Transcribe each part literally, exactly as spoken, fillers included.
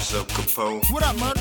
What's up, Capone? What up, Murder?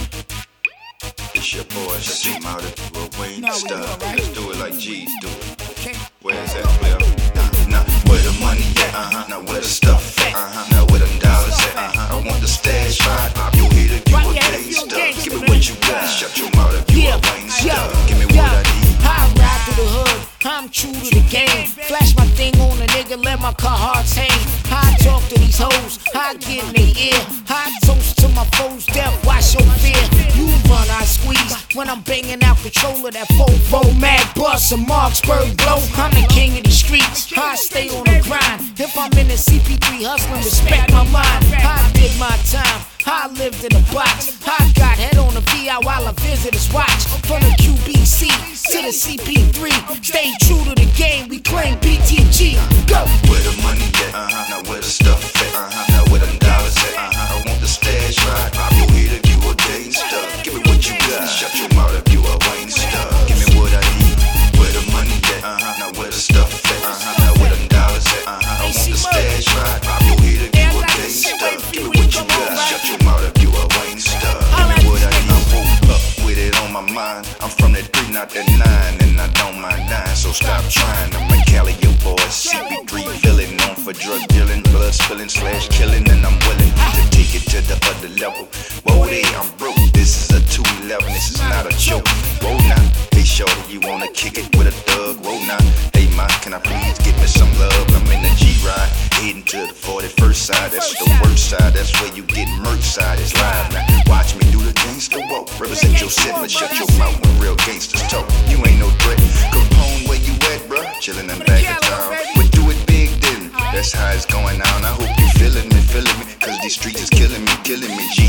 It's your boy, shut your mouth if you a Wayne Nah, we Star. good, right? Let's do it like G's do it. Okay. Where's that player? Nah, nah, where the money at? Uh-huh. Now where the stuff at? Uh-huh. Now where them dollars at? Uh-huh. I want the stash right. You hit it, you a gangster. Give me what you got. Shut your mouth if you a Wayne Star. Give me what I need. I ride through the hood, I'm true to the game. Flash my thing on a nigga, let my car hearts hang. I talk to these hoes, I get in their ear. I toast to my foes, death, watch your fear. You run, I squeeze, when I'm banging out control of that four mag bus, a Marksburg blow. I'm the king of the streets, I stay on the grind. If I'm in the C P three hustling, respect my mind. I did my time, I lived in a box. I got head on the V I while I visitors watch. From the Q B C to the C P three, stay true to the game, we claim B T G. Go! Where the money at? Uh-huh. Now where the stuff at? Uh-huh. Now where them dollars at? Uh-huh. I want the stash right. You hit it, you a gangster. Give me what you got. Shut your mouth if you a Wayne Star. Give me what I need. Where the money at? Uh-huh. Now where the stuff at? Uh-huh. Now where them dollars at? Uh-huh. I want the stash right. You hit it, you a gangster. Give me what you got. Shut your mouth if you a Wayne Star. Give me what I need. I woke up with it on my mind. I'm from that three, not that nine, and I don't mind dying. So stop trying. I'm a Cali, your boy. C P three villain, known for drug dealing, blood spilling slash killing, and I'm willing to take it to the other level. Whoa, there, I'm broke. This is a two eleven. This is not a joke. Whoa, now, hey shorty, you wanna kick it with a thug? Whoa, now, hey ma, can I please get me some love? I'm in the G-Ride, heading to the forty-first side. That's the worst side. That's where you get murk side. It's live now. Watch me do the gangster walk. Represent your set, but shut your mouth when real gangsters talk. You ain't no threat. Capone, where you at, bruh? Chillin' in back of town. We do it big, didn't? That's how it's going on. I hope you feeling me, feeling me. Cause these streets is killing me, killing me, G.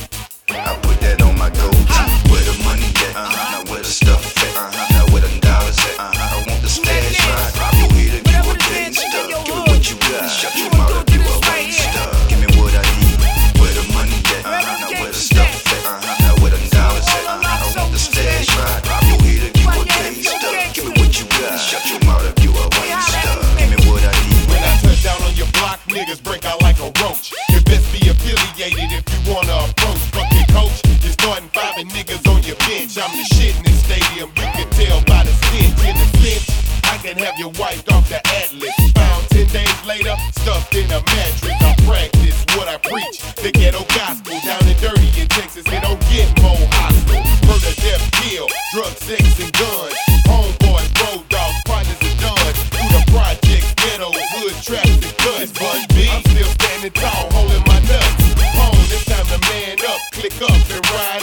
I put that on my goatee. Where the money at? Uh-huh. Now where the stuff at? Uh-huh. Now where them dollars at? Uh-huh. I want the stash right. You hit it, you a gangster. Give me what you got. Shut your mouth if you a Wayne Star. Give me what I need. Where the money at? Uh-huh. Now where the stuff at? Uh-huh. Now where them dollars at? Uh-huh. I want the stash right. You hit it, you a gangster. Give me what you got. Shut your mouth if you a Wayne Star. Give me what I need. When I touch down on your block, niggas break out like a roach. You best be affiliated if you wanna approach. Fuck your coach, you're starting five and niggas on your bench. I'm the shit in this stadium, you can tell by the stench. In the stench, I can have you wiped off the atlas. Found ten days later, stuffed in a mattress. I practice what I preach, the ghetto gospel. Down and dirty in Texas, it don't get more hostile. Murder, death, kill, drugs, sex, and guns. Homeboys, road dogs, partners, and done. Through the projects, ghettos, hood, traps, and guns. But B, I'm still standing tall, holding my nuts. Home, it's time to man up, click up and ride